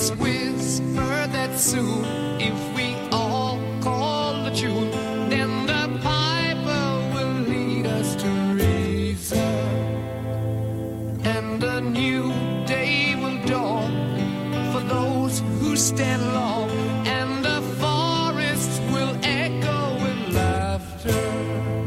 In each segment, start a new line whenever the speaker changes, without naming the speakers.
forests whisper that soon, if we all call the tune, then the piper will lead us to reason, and a new day will dawn for those who stand long, and the forests will echo with laughter.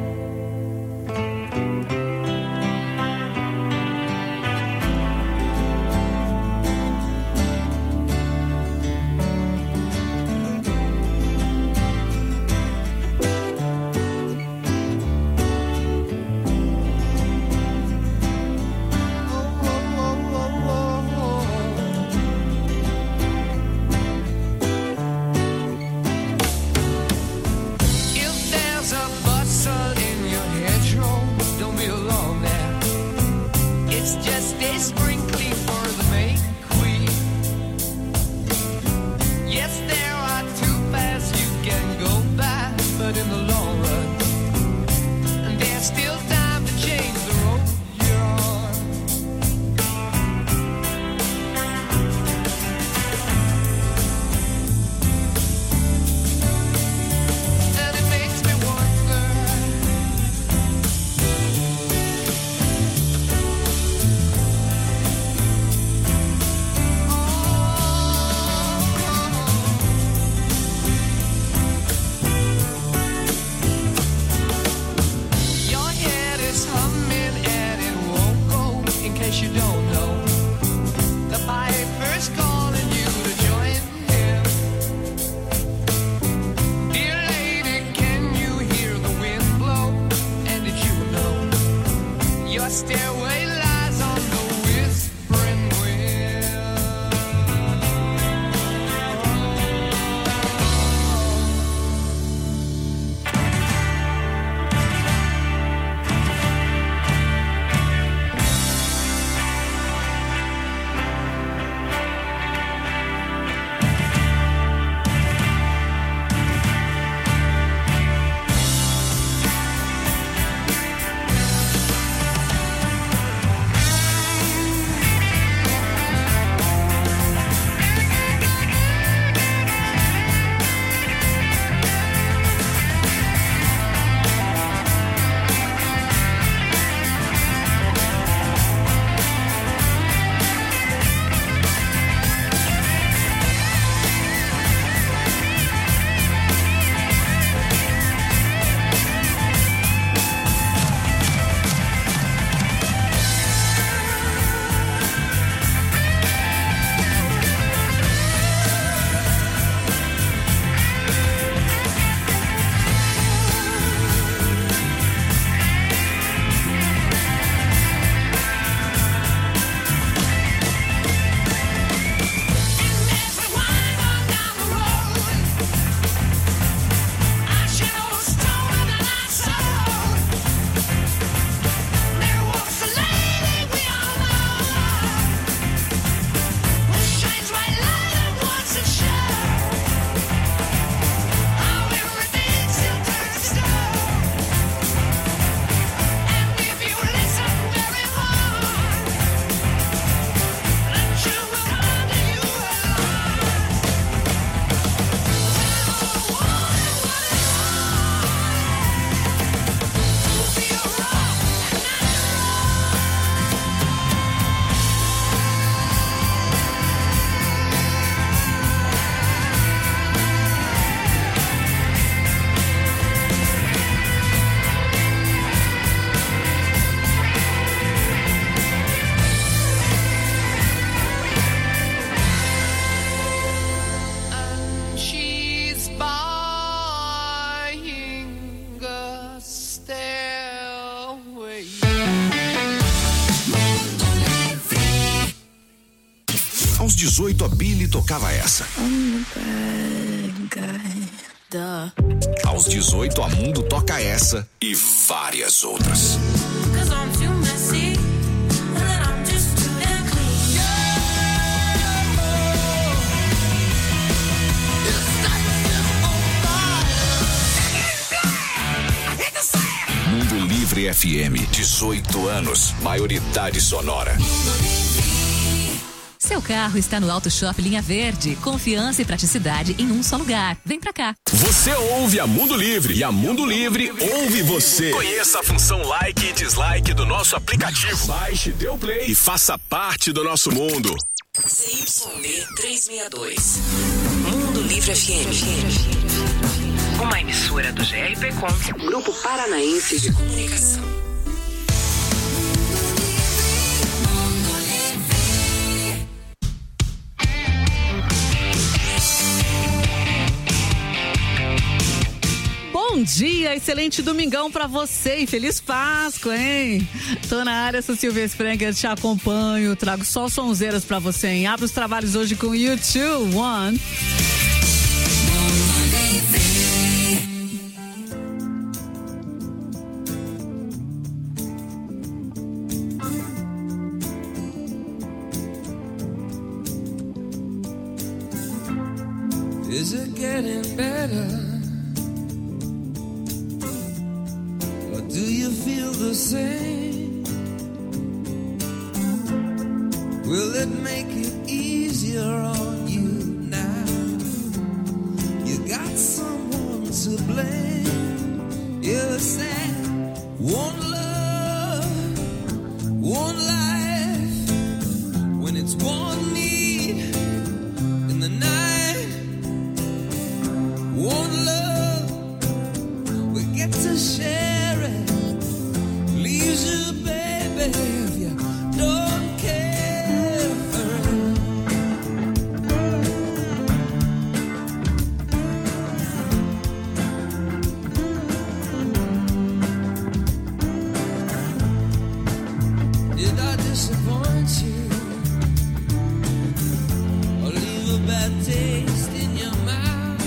Aos 18, a Billy tocava essa. Aos 18, a Mundo toca essa e várias outras. Mundo Livre FM, 18 anos, maioridade sonora.
Seu carro está no Auto Shop Linha Verde. Confiança e praticidade em um só lugar. Vem pra cá.
Você ouve a Mundo Livre e a Mundo Livre ouve você. Conheça a função like e dislike do nosso aplicativo. Baixe, dê o play e faça parte do nosso mundo.
CYB 362. Mundo Livre FM. Uma emissora do GRPcom, Grupo Paranaense de Comunicação.
Bom dia, excelente domingão pra você e feliz Páscoa, hein? Tô na área, sou Silvia Sprenger, te acompanho, trago só sonzeiras pra você, hein? Abro os trabalhos hoje com U2, One.
Is it getting better? Do you feel the same? Will it make it easier on you now? You got someone to blame. You said one love, one life. When it's one need in the night, one love, we get to share it. Leaves you, baby, if you don't care. Did I disappoint you or leave a bad taste in your mouth?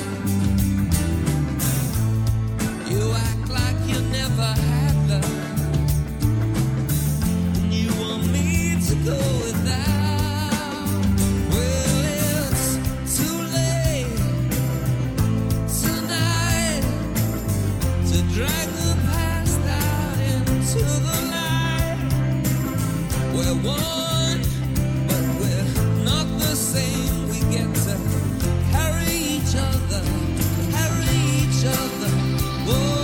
You act like you never had love. Go without. Well, it's too late tonight to drag the past out into the night. We're one, but we're not the same. We get to carry each other, carry each other. Whoa.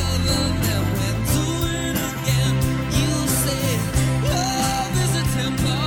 Tempo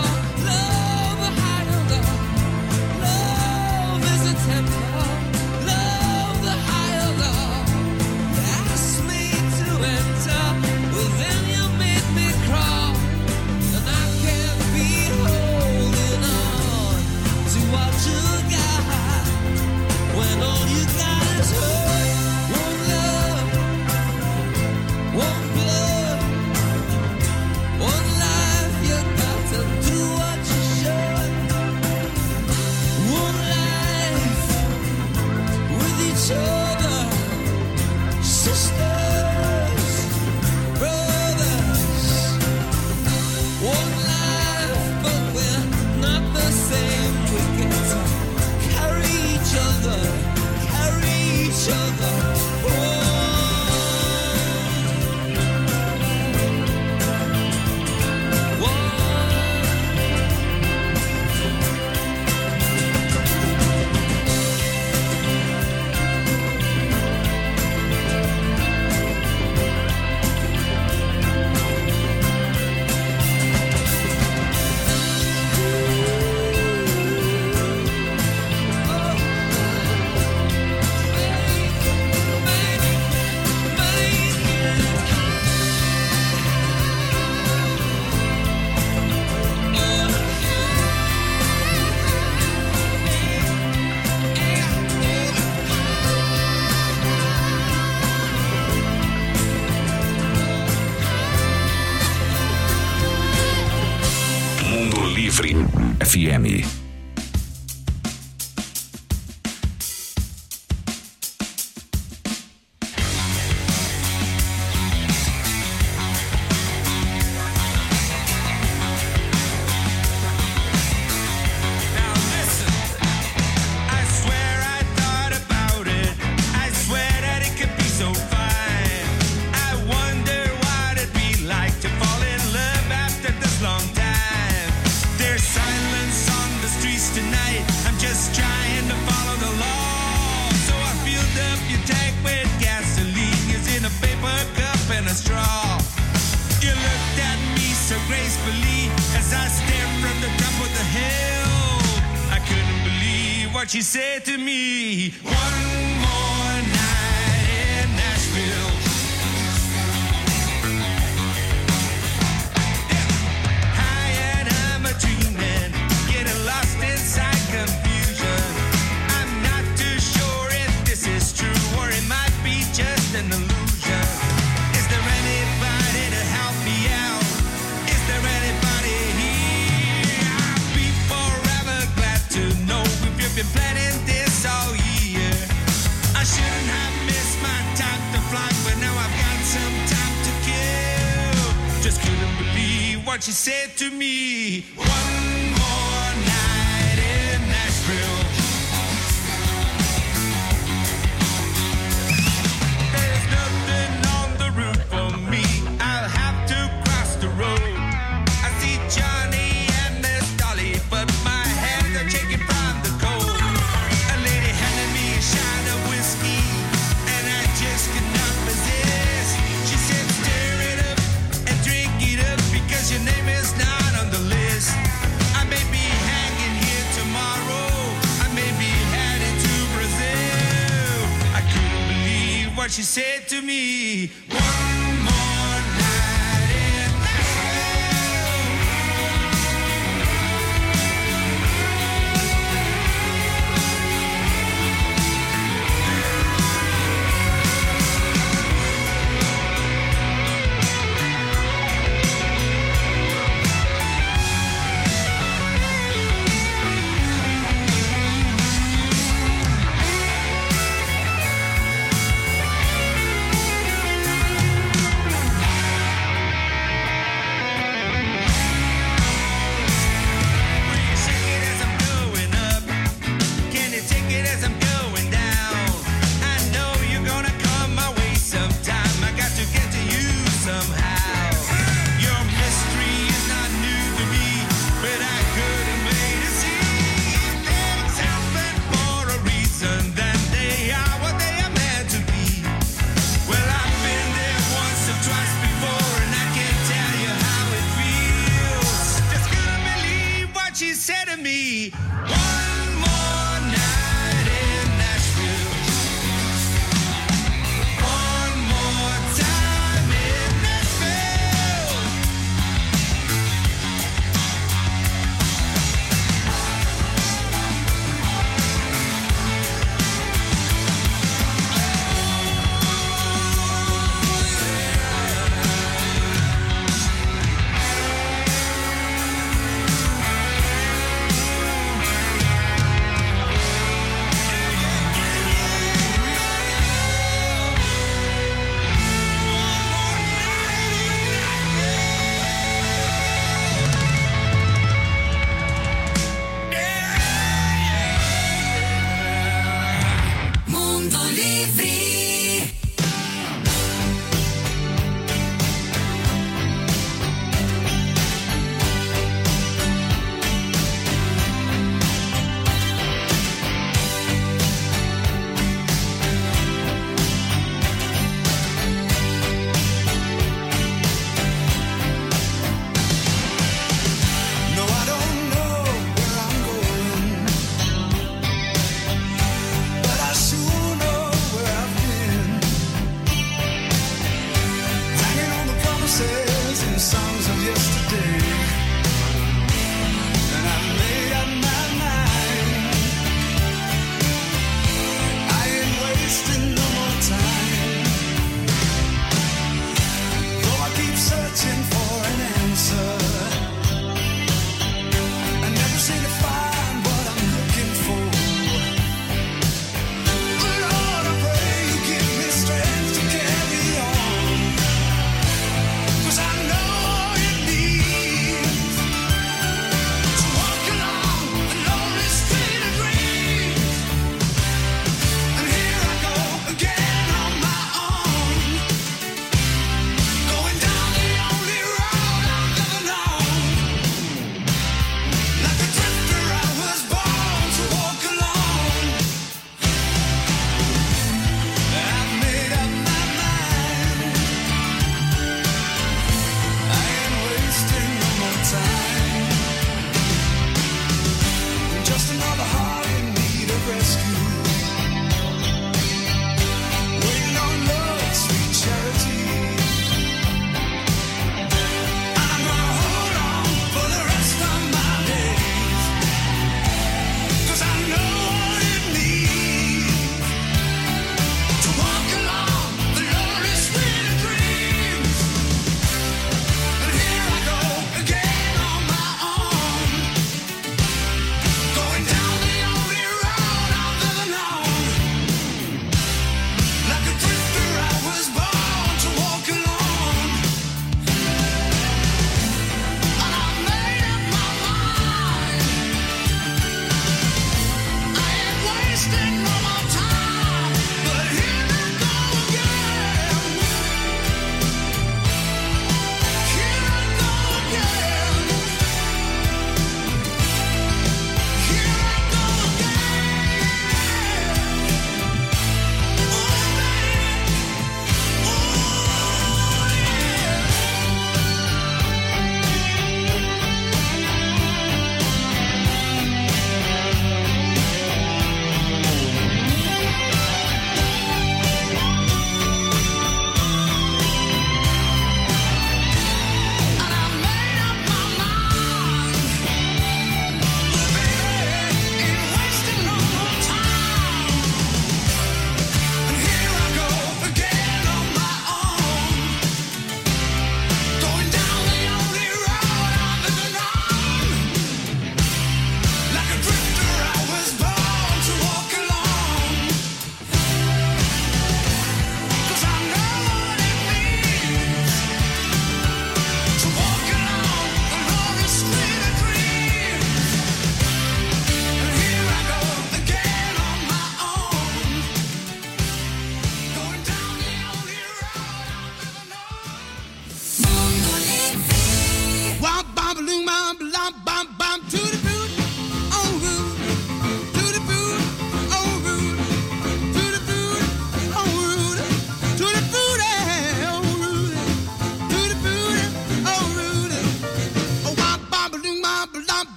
Livre FM.
She said to me, one more night in Nashville. High and I'm a dreaming, getting lost inside confusion. I'm not too sure if this is true or it might be just an illusion. Is there anybody to help me out? Is there anybody here? I'll be forever glad to know if you've been planning this all year. I shouldn't have missed my time to fly, but now I've got some time to kill. Just couldn't believe what she said to me. One more night in Nashville. There's nothing on the route for me. I'll have to cross the road. I see Johnny and Miss Dolly, but my hands are shaking from the cold. A lady handed me a shot of whiskey, and I just could not resist. She said, stir it up and drink it up, because your name is not on the list. I may be hanging here tomorrow. I may be headed to Brazil. I couldn't believe what she said to me. One more night in Nashville. Will you shake it as I'm going up? Can you take it as I'm going down? I know you're gonna come my way sometime. I got to get to you somehow. Your mystery is not new to me, but I couldn't wait to see. Things happen for a reason, then they are what they are meant to be. Well, I've been there once or twice before, and I can't tell you how it feels. Just couldn't believe what she said to me. One more night in Nashville. One more time in Nashville.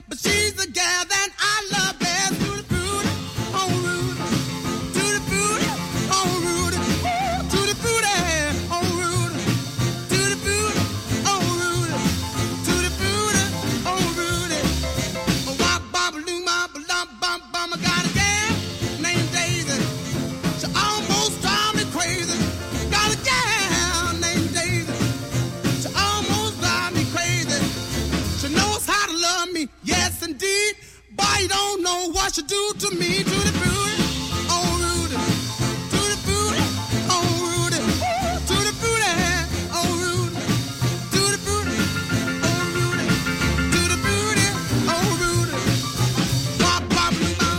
but she's the gal that I love best. Tutti frutti, oh Rudy. Tutti frutti, oh Rudy. Tutti frutti, oh Rudy. Tutti frutti, oh Rudy. Tutti frutti, oh Rudy. Oh, wop, bop, loo, bop, bop, bop, bop. I got a gal named Daisy. She almost drives me crazy. Got a gal named Daisy. She almost drives me crazy. She knows how to love me, yes indeed. Boy, you don't know what she do to me. Tutti frutti, oh Rudy. Tutti frutti, oh Rudy. Tutti frutti, oh Rudy. Tutti frutti, oh Rudy. Tutti frutti, oh Rudy. Bop, bop, bop.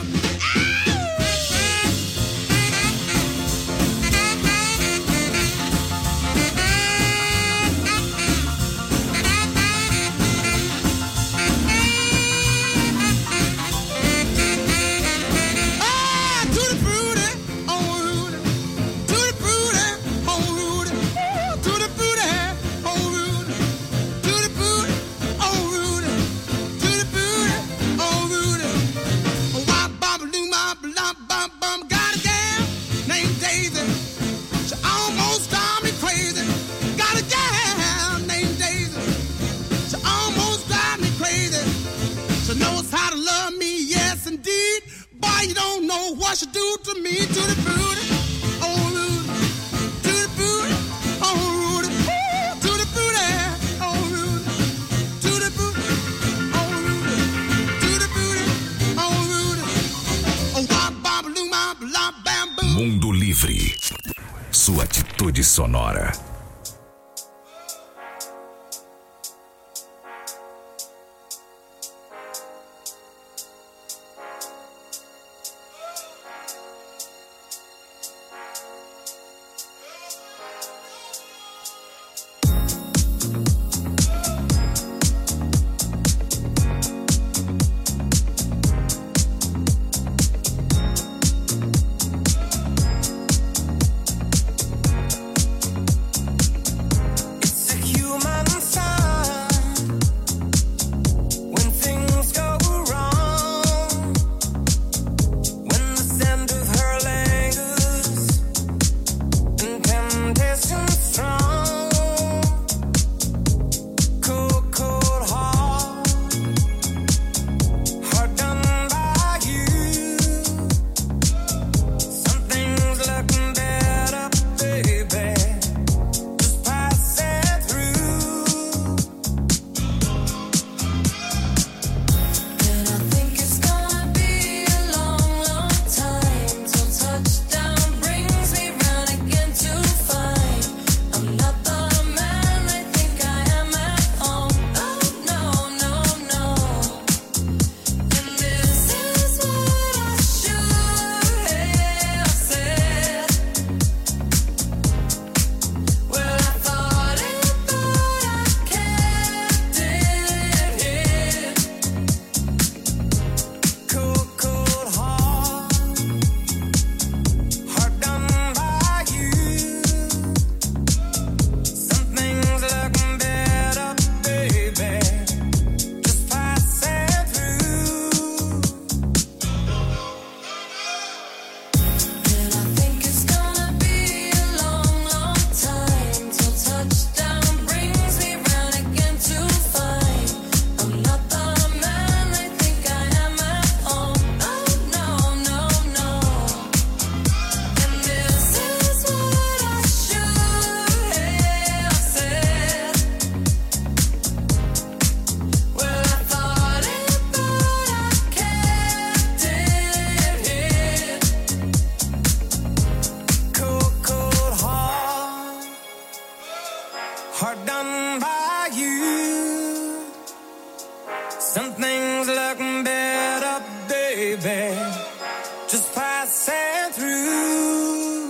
Ah, tutti frutti, oh Rudy. Tutti frutti, oh Rudy. Tutti frutti, oh Rudy. Tutti frutti, oh Rudy. Tutti frutti, oh Rudy. Wop, bop, loo, bop, bop, bop, bop. Got a gal named Daisy. She almost drives me crazy. Got a gal named Daisy. She almost drives me crazy. She knows how to love me, yes indeed. Boy, you don't know what she do to me. Tutti frutti, oh Rudy. Tutti frutti, oh Rudy. Tutti frutti, oh Rudy. Tutti frutti, oh Rudy. Tutti frutti, oh Rudy. Oh, wop, bop, loo, bop, bop, bam, boom.
Mundo Livre. Sua atitude sonora.
It's a human sign when things go wrong. When the scent of her lingers and temptation strong. Cold, cold heart, hard done by you. Something's looking better, baby. Just passing through. And I think it's gonna be a long, long time till touchdown brings me round again to find I'm not the man I think I am at home. Oh no, no, no. And this is what I should have said. Well, I thought it, but I kept it hid. Cold, cold heart, hard done by you. Something's looking better, baby. Just passing through. And I think it's gonna be a long, long time till touchdown brings me round again to find I'm not the man I think I am at home. Oh no, no, no. And this is what I should have said. Well, I thought it, but I kept it hid. Cold, cold heart, hard done by you. Something's looking better, baby. Just passing through.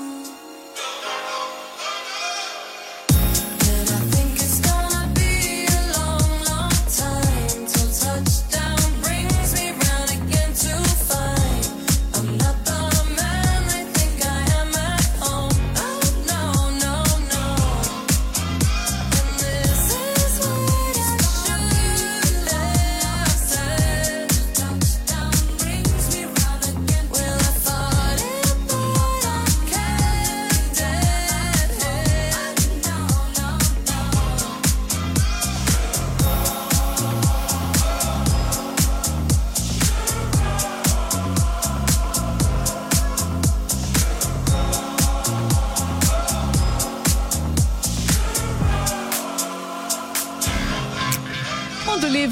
And I think it's gonna be a long, long time till touchdown brings me round again to find I'm not the man I think I am at home. Oh no, no, no. And this is what I should have said.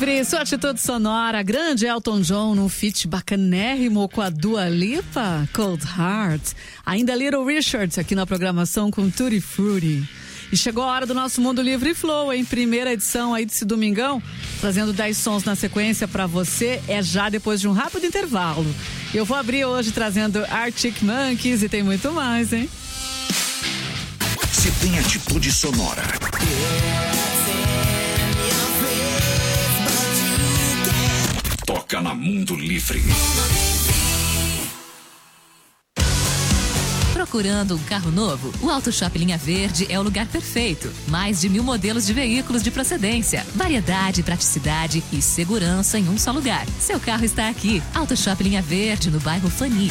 Livre, sua atitude sonora, grande Elton John no feat bacanérrimo com a Dua Lipa, Cold Heart. Ainda Little Richard aqui na programação com Tutti Frutti. E chegou a hora do nosso Mundo Livre Flow, em primeira edição aí desse domingão, trazendo 10 sons na sequência pra você, é já depois de um rápido intervalo. Eu vou abrir hoje trazendo Arctic Monkeys e tem muito mais, hein?
Se tem atitude sonora. Toca na Mundo Livre.
Procurando um carro novo? O Auto Shop Linha Verde é o lugar perfeito. Mais de 1000 modelos de veículos de procedência. Variedade, praticidade e segurança em um só lugar. Seu carro está aqui. Auto Shop Linha Verde, no bairro Fani.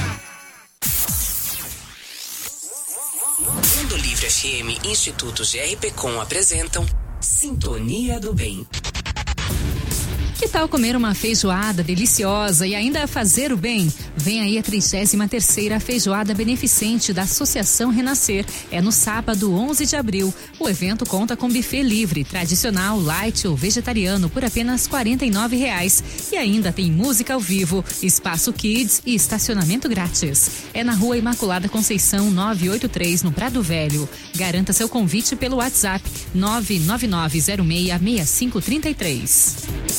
Mundo Livre FM e Instituto GRPcom apresentam Sintonia do Bem.
Que tal comer uma feijoada deliciosa e ainda fazer o bem? Vem aí a 33ª Feijoada Beneficente da Associação Renascer. É no sábado, 11 de abril. O evento conta com buffet livre, tradicional, light ou vegetariano por apenas R$ 49,00. E ainda tem música ao vivo, espaço kids e estacionamento grátis. É na Rua Imaculada Conceição 983, no Prado Velho. Garanta seu convite pelo WhatsApp 999066533.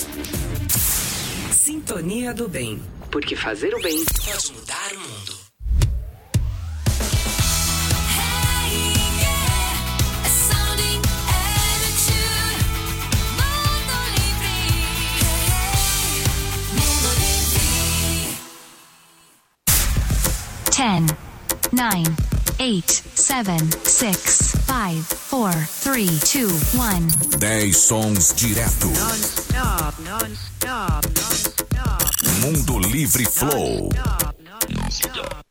Sintonia do Bem. Porque fazer o bem pode mudar o mundo.
Ten, 9, 8, 7, 6, 5, 4, 3, 2, 1.
10 sons direto.
Non-stop, non-stop, non-stop.
Mundo Livre Flow.
Non-stop.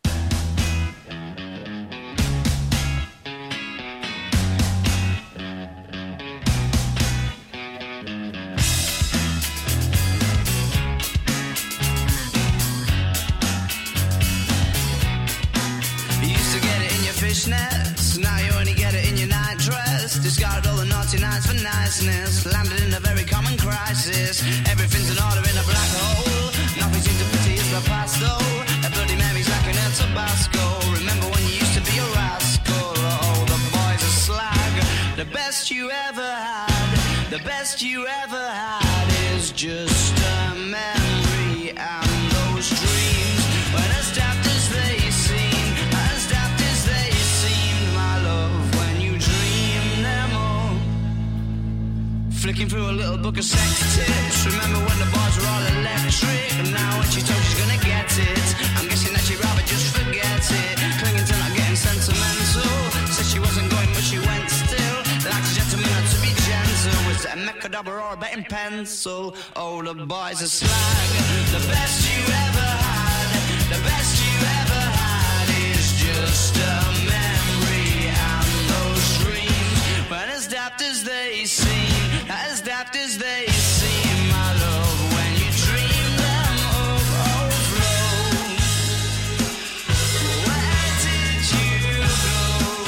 Fishnets, now you only get it in your night dress. Discarded all the naughty nights for niceness. Landed in a very common crisis. Everything's in order in a black hole. Nothing seems to pity is the past though. A bloody memory's like an El Tabasco. Remember when you used to be a rascal? Oh, the boys are slag. The best you ever had, the best you ever had is just a memory. And those dreams, when as daft as they seem, as daft as they seemed, my love, when you dream them all. Flicking through a little book of sex tips. Remember when the bars were all electric? And now when she told she's gonna get it, I'm guessing that she'd rather just forget it. Clinging to not getting sentimental. Said she wasn't going but she went still. Like a gentleman had to be gentle. Was it a Mechadabra or a betting pencil? Oh, the boys are slag. The best you ever had, the best you ever had is just a memory. And those dreams, when as daft as they seem, as daft as they seem, my love, when you dream them overflow. Where did you go?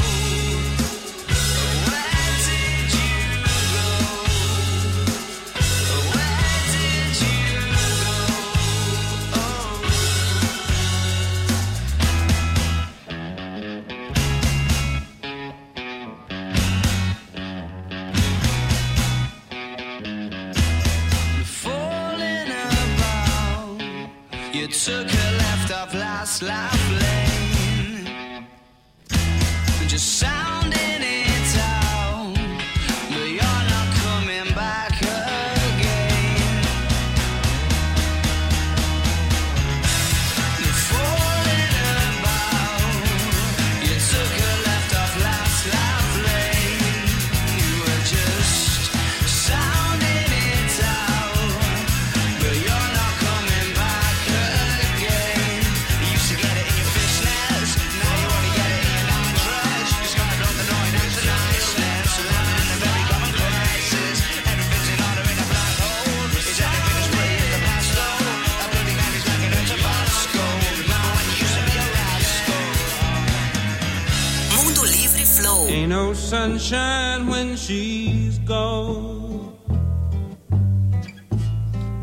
Where did you go? Where did you go? Oh. Falling about, you took a left off last life lane, just sounding it out, but you're not coming back again. Falling about, you took a left off last life lane, you were just sounding it out, but you're not coming back again. You used to get it in your fishnets, now you only get it in your night dress. Just gotta block the noise and the niceness. Living in a very common crisis. Everything's in order in a black hole. Is everything as pretty as the past though? That bloody memory's like an El Tabasco. Remember when you used to be a rascal?
Mundo Livre Flow.
Ain't no sunshine when she's gone.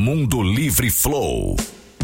Mundo Livre Flow.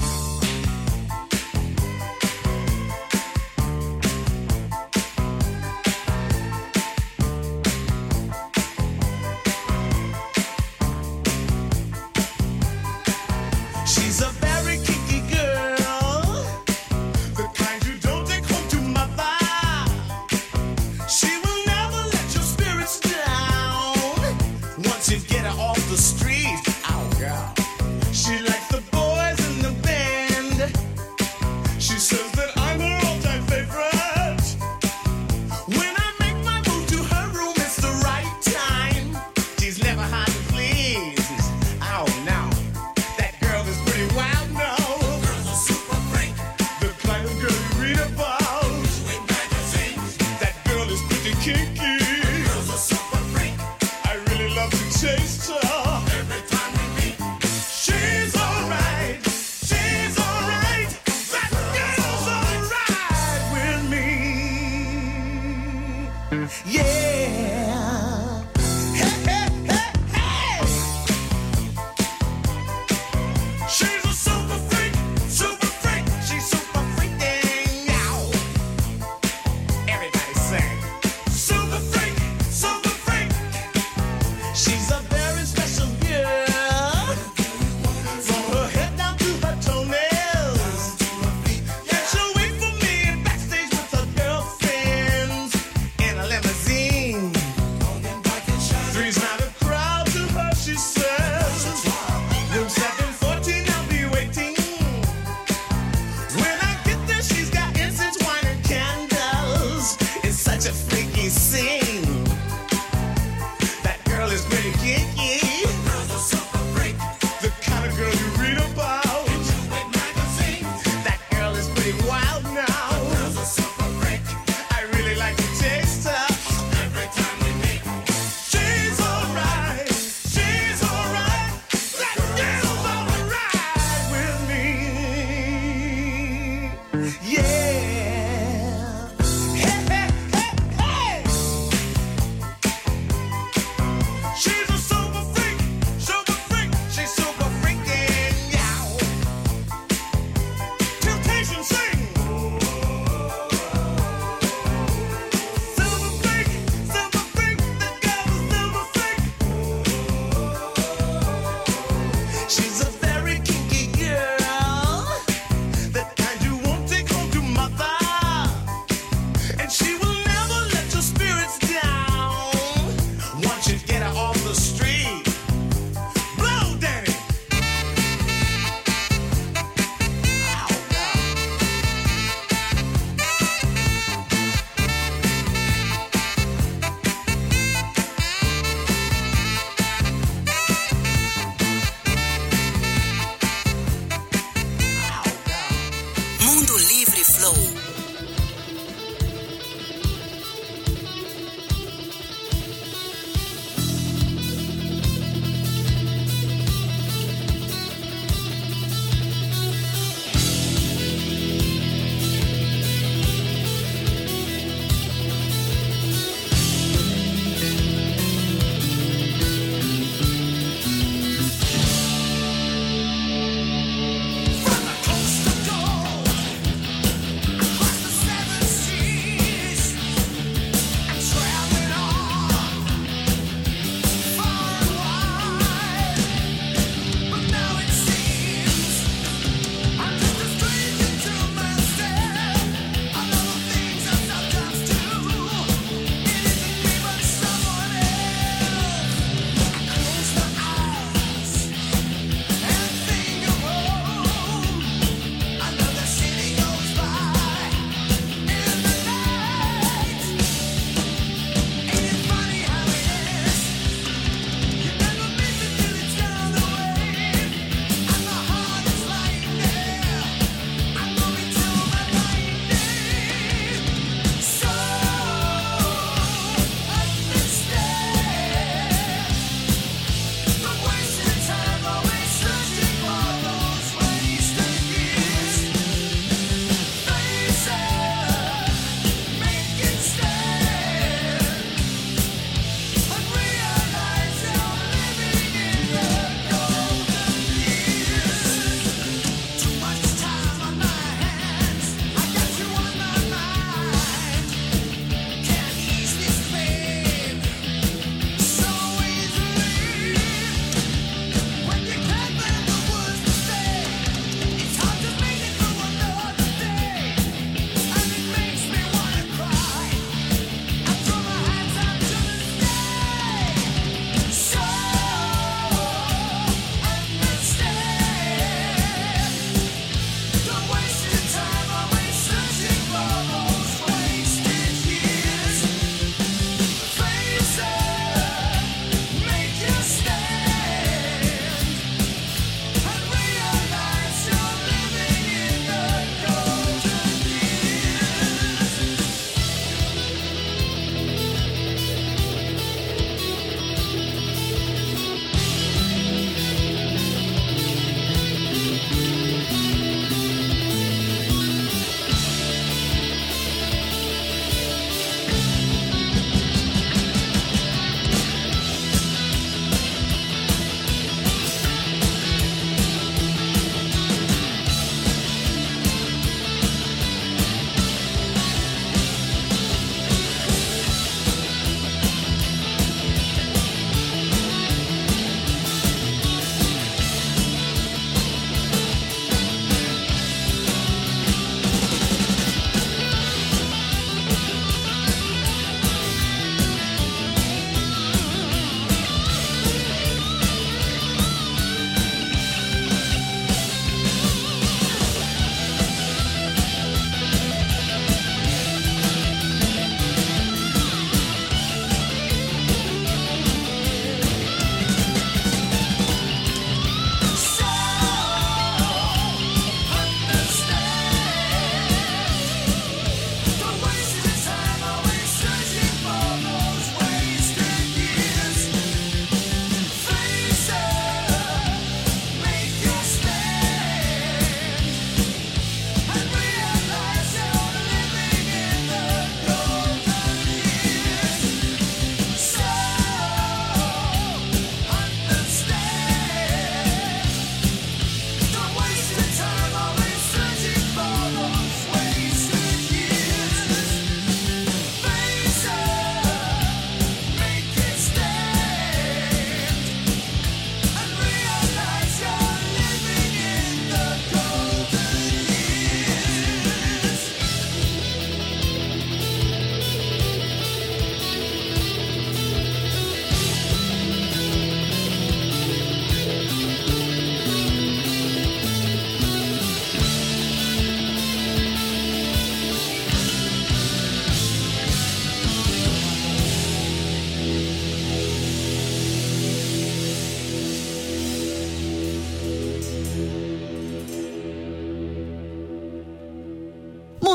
She's a very kinky girl, the kind you don't take home to mother. She will never let your spirits down once you get her off the street. Oh, girl. She likes the boys in the band. She says that I'm her all-time favorite. When I make my move to her room, it's the right time. She's never hard to please. Oh, no. That girl is pretty wild now. Girl's a super freak. The kind of girl you read about in magazines. That girl is pretty kinky. Girl's a super freak. I really love to taste her every time we meet. She's a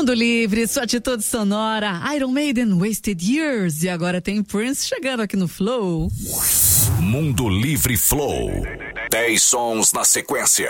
Mundo Livre, sua atitude sonora, Iron Maiden, Wasted Years. E agora tem Prince chegando aqui no Flow.
Mundo Livre Flow. 10 sons na sequência.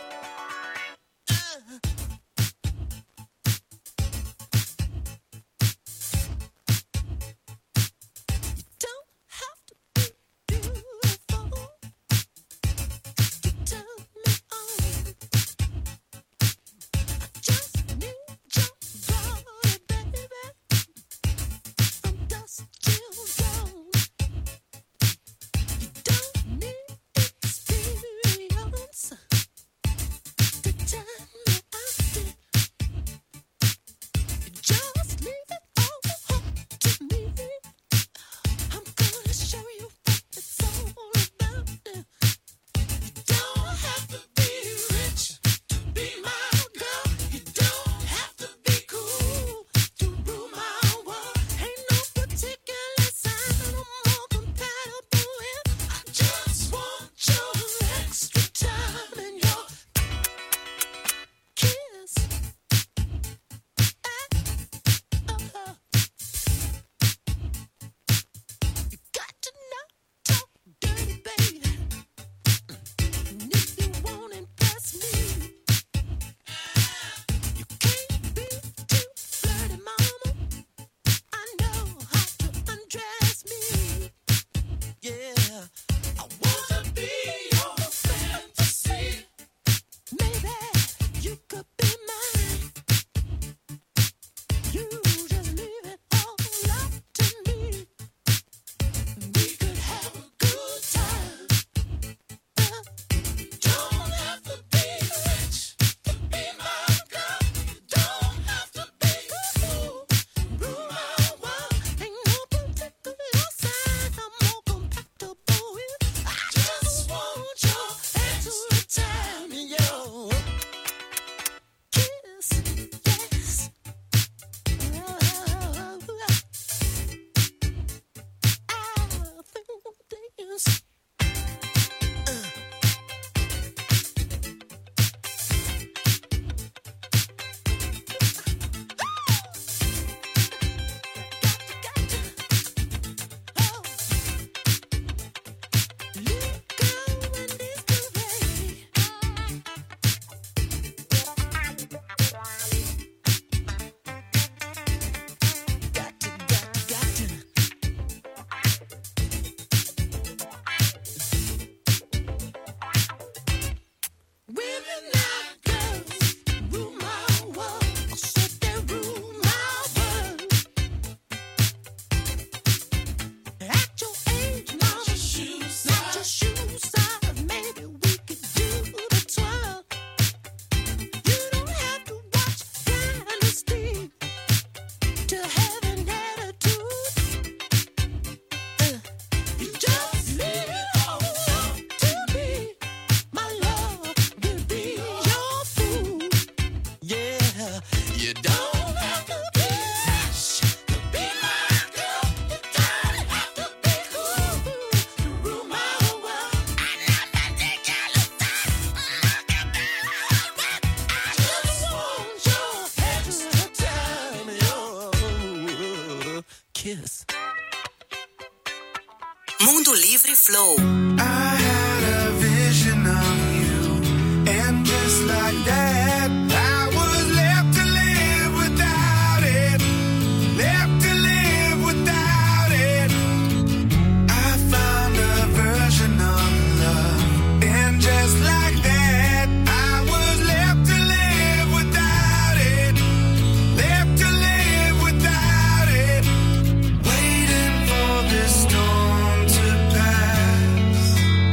Mundo Livre Flow.
I had a vision of you, and just like that, I was left to live without it, left to live without it. I found a version of love, and just like that, I was left to live without it, left to live without it, waiting for this storm to pass.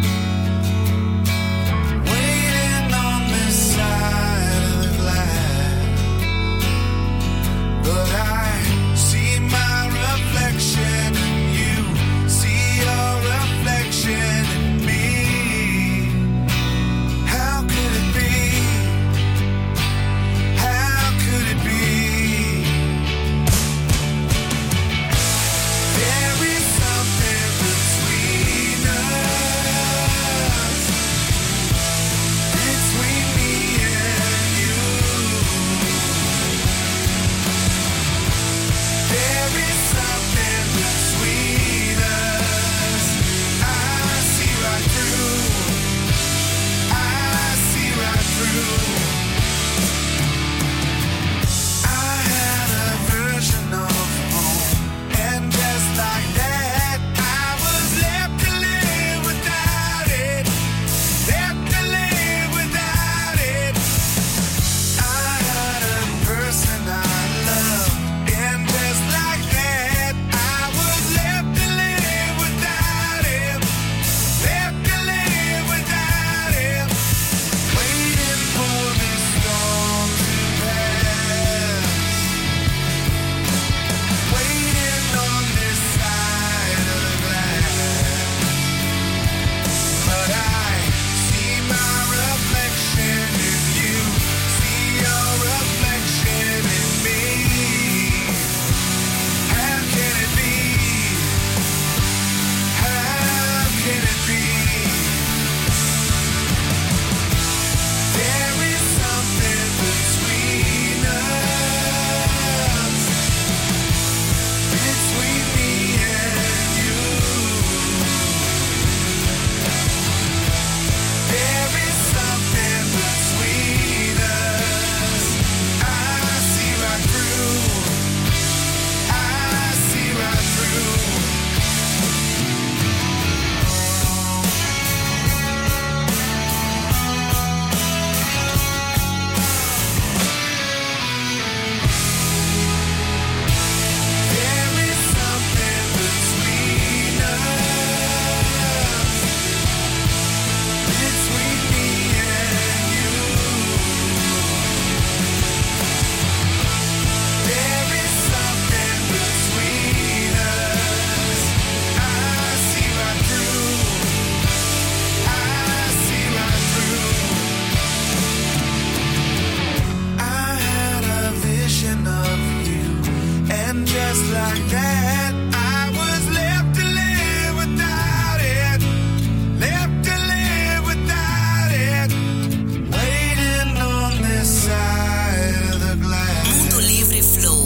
just like that. I was left to live without it. Left to live without it. Waiting on this side of the glass.
Mundo Livre Flow.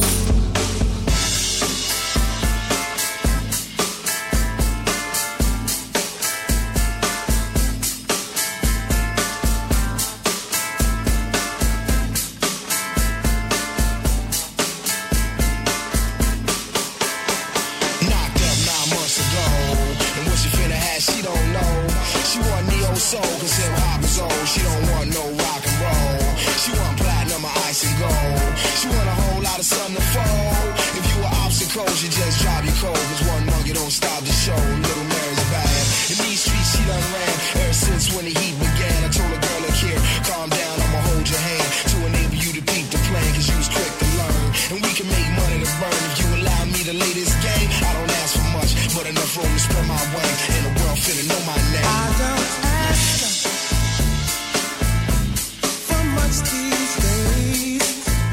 Soul, cause hip hop is old. She don't want no rock and roll. She want platinum or ice and gold. She want a whole lot of sun to fold. If you were obstacles, you just drop your cold. Cause one monkey don't stop the show. Little Mary's bad. In these streets she done ran ever since when the heat began. I told a girl, look here, calm down, I'ma hold your hand to enable you to peep the plan. Cause you was quick to learn. And we can make money to burn. If you allow me to lay this game, I don't ask for much, but enough room to spread my wing. And the world finna know my name.
I don't these days,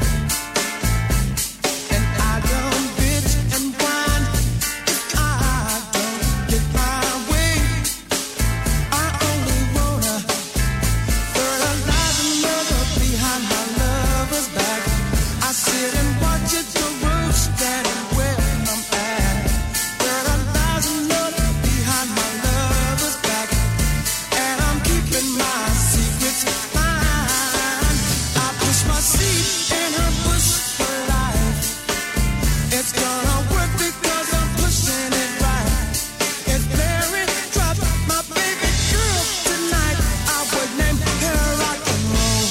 and I don't bitch and whine if I don't get my way. I only wanna fertilize another behind my lover's back. I sit and watch it grow, standing where I'm at. Fertilize another behind my lover's back, and I'm keeping my secrets. My seed in her bush for life. It's gonna work because I'm pushing it right. If Mary dropped my baby girl tonight, I would name her rock and roll.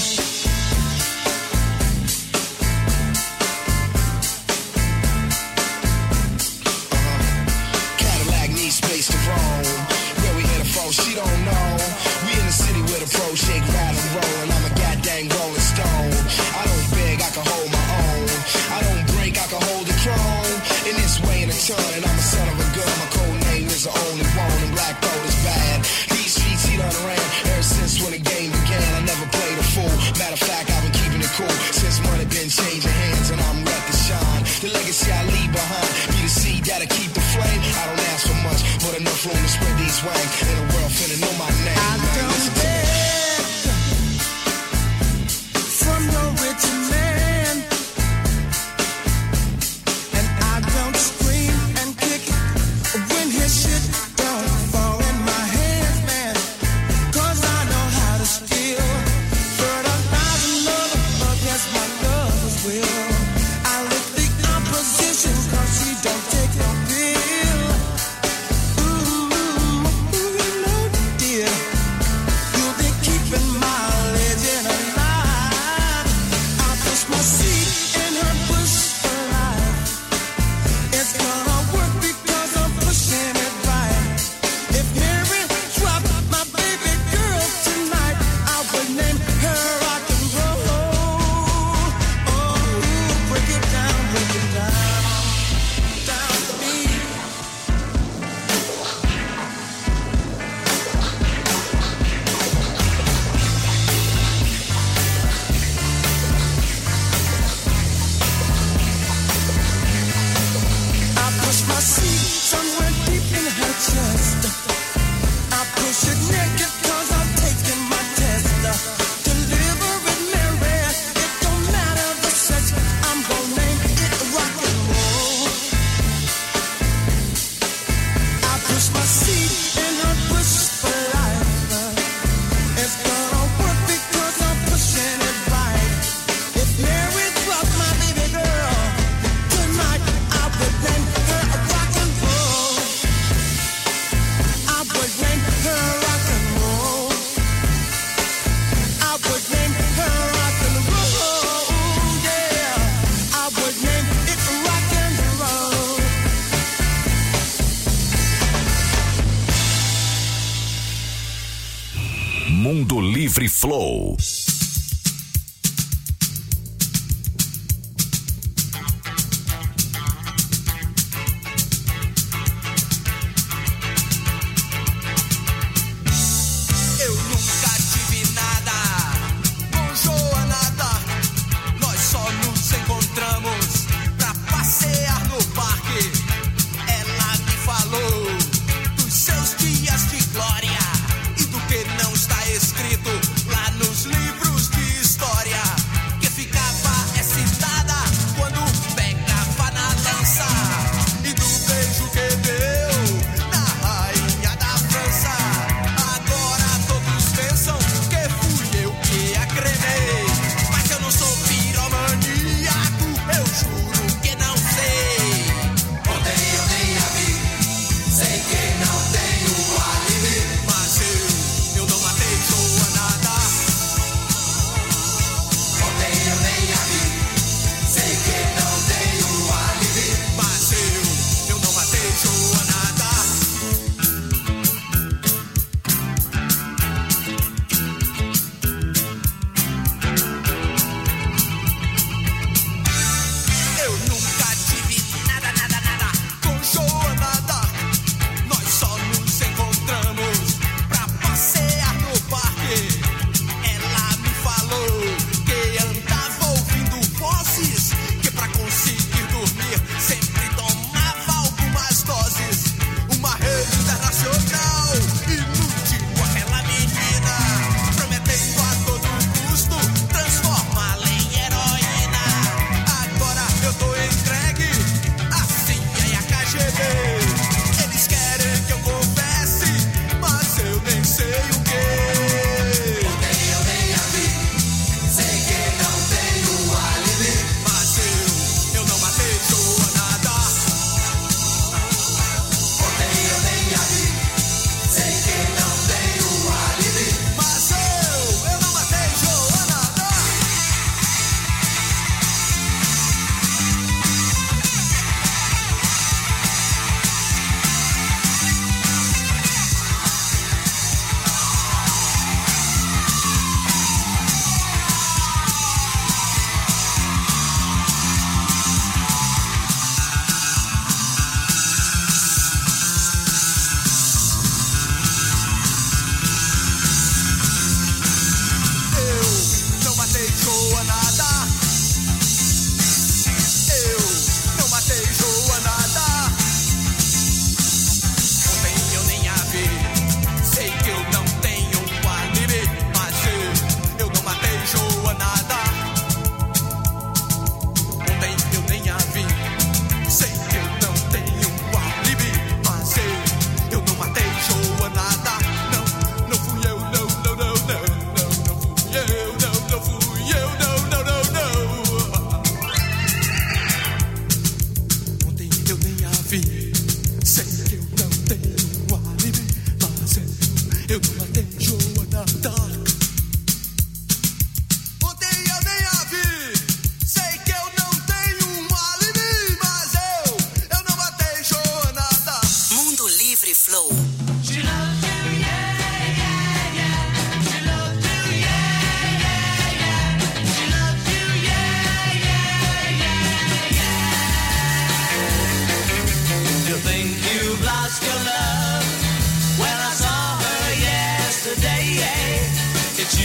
Cadillac needs space to roam. Where we headed for, she don't know. We in the city with a pro shake, ride and roll, and I'm a goddamn rolling stone. I don't beg, I can hold my own. I don't break, I can hold the throne. In this way in a ton, and I'm a son of a gun. My code name is the only one, and black gold is bad. These streets he done ran ever since when the game began. I never played a fool. Matter of fact, I've been keeping it cool since money been changing hands, and I'm ready to shine. The legacy I leave behind be the seed that'll keep the flame. I don't ask for much, but enough room to spread these wings. And the world finna know my name.
I don't beg from no rich man, and I don't scream and kick when his shit don't fall in my hands, man. Cause I know how to steal, fertilize another against my lover's will. I lift the opposition cause she don't take no pill. Ooh, no dear, you'll be keeping my legend alive. I push my seed in her bush for life. It's gonna work because I'm pushing it right. If Mary dropped my baby girl tonight, I would name her rock and roll. Oh, break it down down to me. I push my seed somewhere deep in her chest. I push it naked cause I'm taking my test. Deliver it, Mary. It don't matter the sex. I'm gonna name it rock and roll. I push my seed in her bush for life. It's gonna work because I'm pushing it right. If Mary dropped my baby girl tonight, I would name her rock and roll. I would name her rock and roll. I would name her rock and roll. Yeah, I would name it rock and roll.
Mundo Livre Flow.
Eu nunca tive nada com Joanada. Nós só nos encontramos pra passear no parque.
and I